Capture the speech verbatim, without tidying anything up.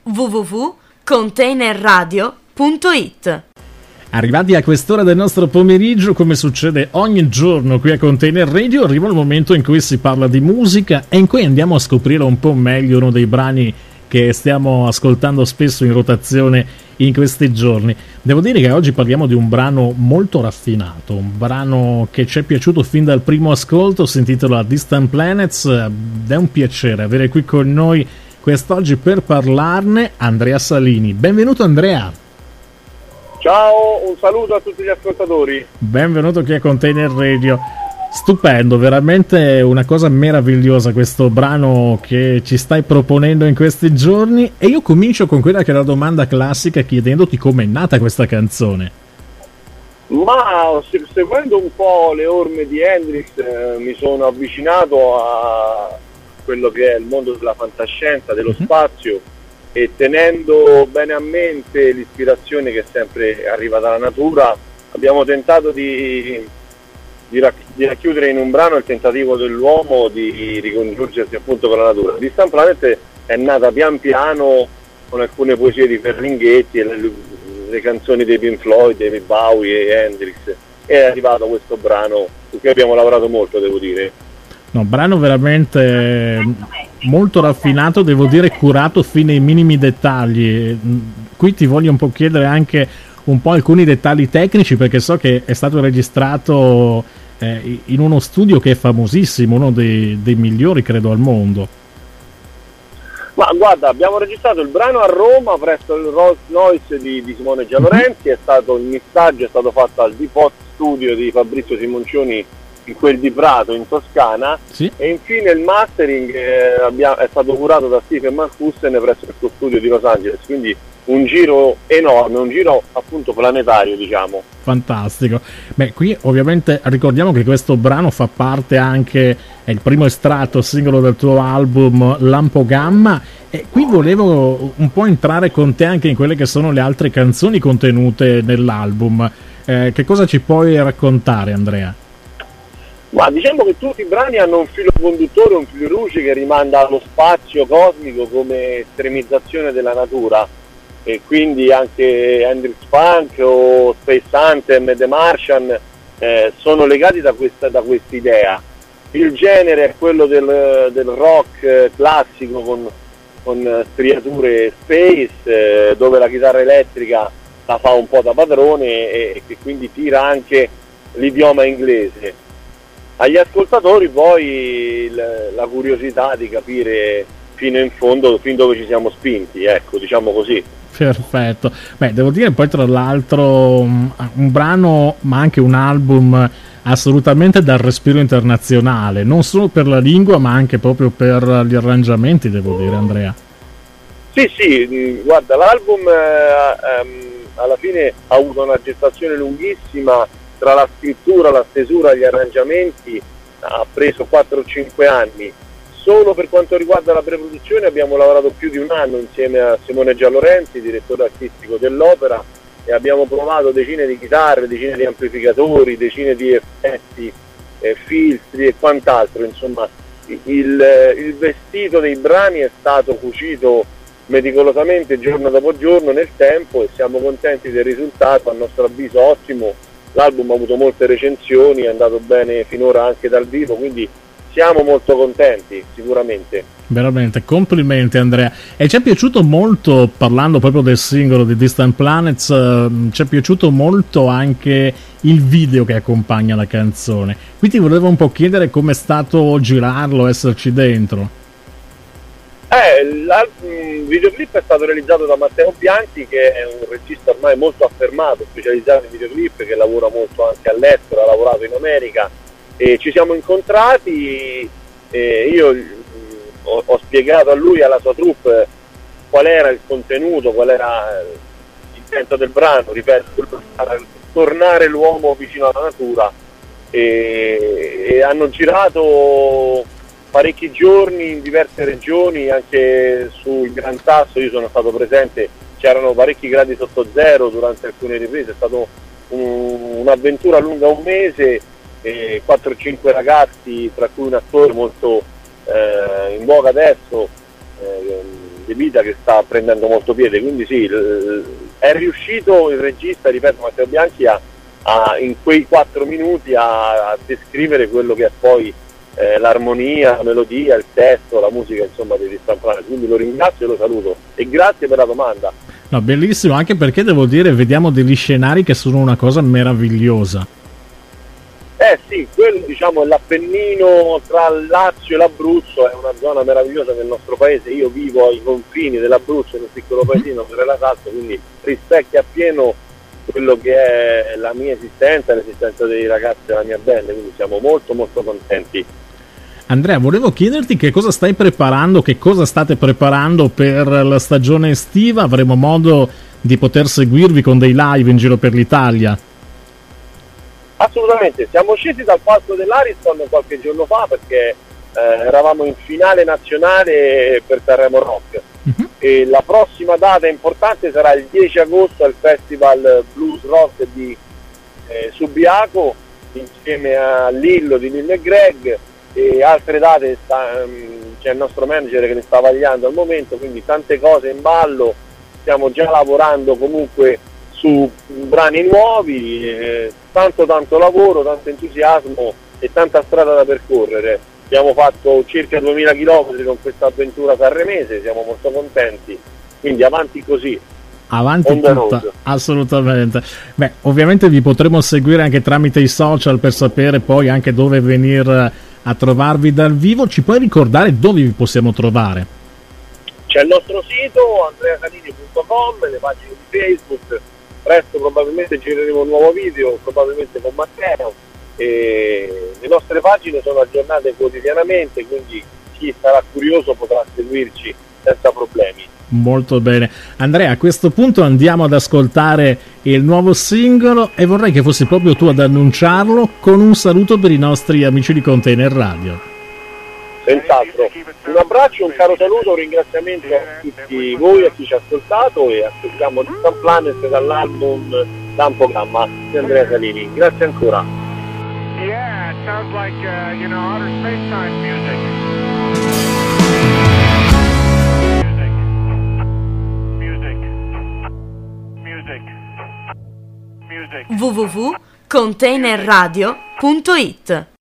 w w w punto container radio punto it. Arrivati a quest'ora del nostro pomeriggio, come succede ogni giorno qui a Container Radio, arriva il momento in cui si parla di musica e in cui andiamo a scoprire un po' meglio uno dei brani che stiamo ascoltando spesso in rotazione in questi giorni. Devo dire che oggi parliamo di un brano molto raffinato, un brano che ci è piaciuto fin dal primo ascolto, si intitola Distant Planets, ed è un piacere avere qui con noi quest'oggi per parlarne Andrea Salini. Benvenuto Andrea! Ciao, un saluto a tutti gli ascoltatori. Benvenuto qui a Container Radio. Stupendo, veramente una cosa meravigliosa questo brano che ci stai proponendo in questi giorni, e io comincio con quella che è la domanda classica chiedendoti com'è nata questa canzone. Ma se, seguendo un po' le orme di Hendrix eh, mi sono avvicinato a quello che è il mondo della fantascienza, dello mm-hmm. spazio, e tenendo bene a mente l'ispirazione che sempre arriva dalla natura, abbiamo tentato di, di, rac- di racchiudere in un brano il tentativo dell'uomo di ricongiungersi appunto con la natura. Distant Planet è nata pian piano con alcune poesie di Ferlinghetti e le, le canzoni dei Pink Floyd, David Bowie e Hendrix, e è arrivato questo brano su cui abbiamo lavorato molto, devo dire. No, brano veramente molto raffinato, devo dire curato fino ai minimi dettagli. Qui ti voglio un po' chiedere anche un po' alcuni dettagli tecnici, perché so che è stato registrato eh, in uno studio che è famosissimo, uno dei, dei migliori credo al mondo. Ma guarda, abbiamo registrato il brano a Roma presso il Rolls Royce di, di Simone Gialorenzi, mm-hmm. è stato il missaggio è stato fatto al Depot Studio di Fabrizio Simoncioni in quel di Prato in Toscana, sì. E infine il mastering eh, abbia, è stato curato da Stephen Marcussen presso il suo studio di Los Angeles, quindi un giro enorme, un giro appunto planetario, diciamo. Fantastico. Beh, qui ovviamente ricordiamo che questo brano fa parte anche, è il primo estratto singolo del tuo album Lampo Gamma, e qui volevo un po' entrare con te anche in quelle che sono le altre canzoni contenute nell'album. Eh, che cosa ci puoi raccontare, Andrea? Ma diciamo che tutti i brani hanno un filo conduttore, un filo rouge che rimanda allo spazio cosmico come estremizzazione della natura, e quindi anche Hendrix Funk o Space Anthem e The Martian eh, sono legati da questa da quest'idea. Il genere è quello del, del rock eh, classico con, con striature space, eh, dove la chitarra elettrica la fa un po' da padrone e, e che quindi tira anche l'idioma inglese. Agli ascoltatori poi il, la curiosità di capire fino in fondo fin dove ci siamo spinti, ecco, diciamo così. Perfetto. Beh, devo dire poi tra l'altro un brano ma anche un album assolutamente dal respiro internazionale, non solo per la lingua ma anche proprio per gli arrangiamenti, devo dire, Andrea. Sì, sì, guarda, l'album eh, ehm, alla fine ha avuto una gestazione lunghissima. Tra la scrittura, la stesura, gli arrangiamenti ha preso quattro o cinque anni. Solo per quanto riguarda la preproduzione abbiamo lavorato più di un anno insieme a Simone Gialorenzi, direttore artistico dell'opera, e abbiamo provato decine di chitarre, decine di amplificatori, decine di effetti, eh, filtri e quant'altro. Insomma, il, il vestito dei brani è stato cucito meticolosamente giorno dopo giorno nel tempo, e siamo contenti del risultato, a nostro avviso ottimo. L'album ha avuto molte recensioni, è andato bene finora anche dal vivo, quindi siamo molto contenti, sicuramente. Veramente, complimenti Andrea. E ci è piaciuto molto, parlando proprio del singolo di Distant Planets, eh, ci è piaciuto molto anche il video che accompagna la canzone. Qui ti volevo un po' chiedere com'è stato girarlo, esserci dentro. Eh, il videoclip è stato realizzato da Matteo Bianchi, che è un regista ormai molto affermato, specializzato in videoclip, che lavora molto anche all'estero, ha lavorato in America, e ci siamo incontrati e io mh, ho, ho spiegato a lui e alla sua troupe qual era il contenuto, qual era il senso del brano, ripeto, tornare l'uomo vicino alla natura, e, e hanno girato parecchi giorni in diverse regioni, anche sul Gran Sasso io sono stato presente, c'erano parecchi gradi sotto zero durante alcune riprese, è stato un, un'avventura lunga un mese, e quattro o cinque ragazzi, tra cui un attore molto eh, in voga adesso, eh, di vita che sta prendendo molto piede, quindi sì, l- è riuscito il regista, ripeto, Matteo Bianchi, a, a, in quei quattro minuti a, a descrivere quello che è poi eh, l'armonia, la melodia, il testo, la musica, insomma, dei Distant Planet. Quindi lo ringrazio e lo saluto e grazie per la domanda. No, bellissimo, anche perché devo dire, vediamo degli scenari che sono una cosa meravigliosa. Eh sì, quello diciamo è l'Appennino tra il Lazio e l'Abruzzo, è una zona meravigliosa del nostro paese. Io vivo ai confini dell'Abruzzo, in un piccolo paesino per la Salto, quindi rispecchia appieno quello che è la mia esistenza e l'esistenza dei ragazzi della mia band, quindi siamo molto molto contenti. Andrea, volevo chiederti che cosa stai preparando, che cosa state preparando per la stagione estiva. Avremo modo di poter seguirvi con dei live in giro per l'Italia? Assolutamente, siamo scesi dal palco dell'Ariston qualche giorno fa perché eh, eravamo in finale nazionale per Sanremo Rock. Uh-huh. E la prossima data importante sarà il dieci agosto al Festival Blues Rock di eh, Subiaco, insieme a Lillo di Lillo e Greg, e altre date sta, um, c'è il nostro manager che ne sta vagliando al momento, quindi tante cose in ballo. Stiamo già lavorando comunque su brani nuovi, eh, tanto tanto lavoro, tanto entusiasmo e tanta strada da percorrere. Abbiamo fatto circa duemila chilometri con questa avventura sanremese, siamo molto contenti, quindi avanti così. Avanti tutta, assolutamente. Beh, ovviamente vi potremo seguire anche tramite i social per sapere poi anche dove venire a trovarvi dal vivo. Ci puoi ricordare dove vi possiamo trovare? C'è il nostro sito andrea salini punto com, le pagine di Facebook. Presto probabilmente gireremo un nuovo video, probabilmente con Matteo, e le nostre pagine sono aggiornate quotidianamente, quindi chi sarà curioso potrà seguirci senza problemi. Molto bene. Andrea, a questo punto andiamo ad ascoltare il nuovo singolo e vorrei che fossi proprio tu ad annunciarlo con un saluto per i nostri amici di Container Radio. Senz'altro, un abbraccio, un caro saluto, un ringraziamento a tutti voi, a chi ci ha ascoltato, e ascoltiamo Distant Planet dall'album L'Ampogramma di Andrea Salini. Grazie ancora. Yeah, it sounds like uh, you know, outer space time music. Music. Music. Music. w w w punto container radio punto it